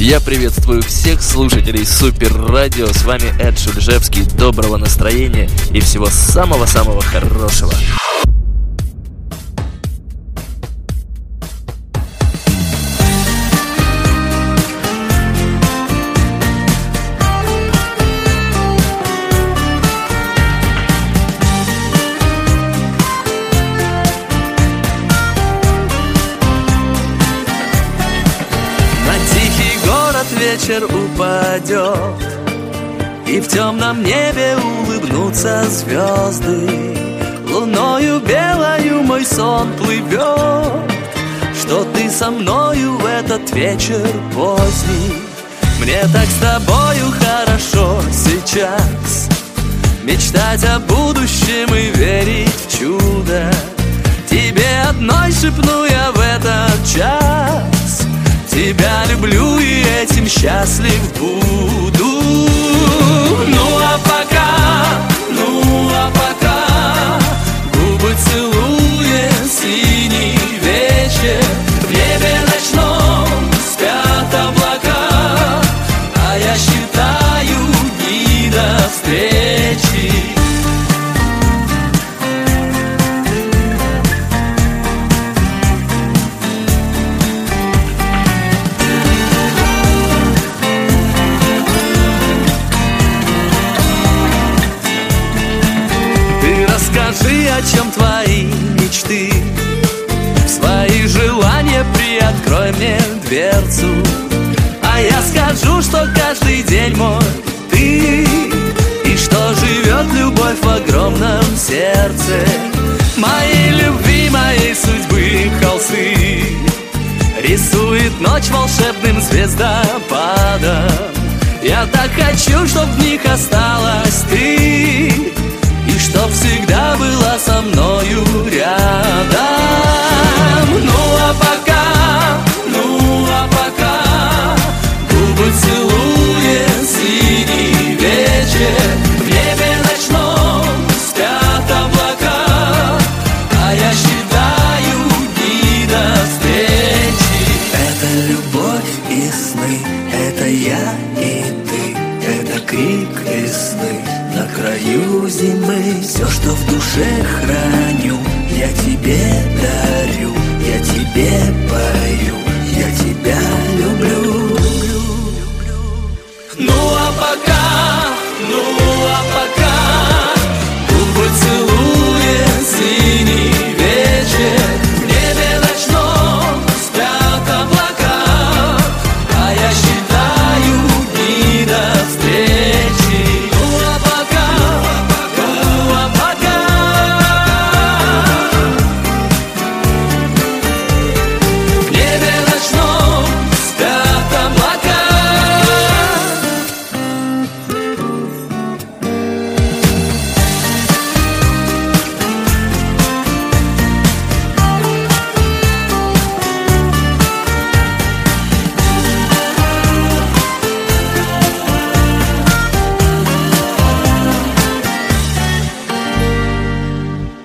Я приветствую всех слушателей Супер Радио. С вами Эд Шульжевский. Доброго настроения и всего самого-самого хорошего. Вечер упадет, и в темном небе улыбнутся звезды. Луною белою мой сон плывет, что ты со мною в этот вечер поздний. Мне так с тобою хорошо сейчас, мечтать о будущем и верить в чудо. Тебе одной шепну я в этот час: тебя люблю и этим счастлив буду. Ну а пока губы целуя синий вечер. В небе ночном спят облака, а я считаю дни до встречи. Скажи, о чем твои мечты, свои желания приоткрой мне дверцу. А я скажу, что каждый день мой ты, и что живет любовь в огромном сердце. Моей любви, моей судьбы холсты рисует ночь волшебным звездопадом. Я так хочу, чтоб в них осталась ты, и чтоб всегда была со мною рядом. Ну а пока губы целуя синий вечер. В небе ночном спят облака, а я считаю дни до встречи. Это любовь и сны, это я и ты, это крик весны на краю зимы. Все, что в душе хранится,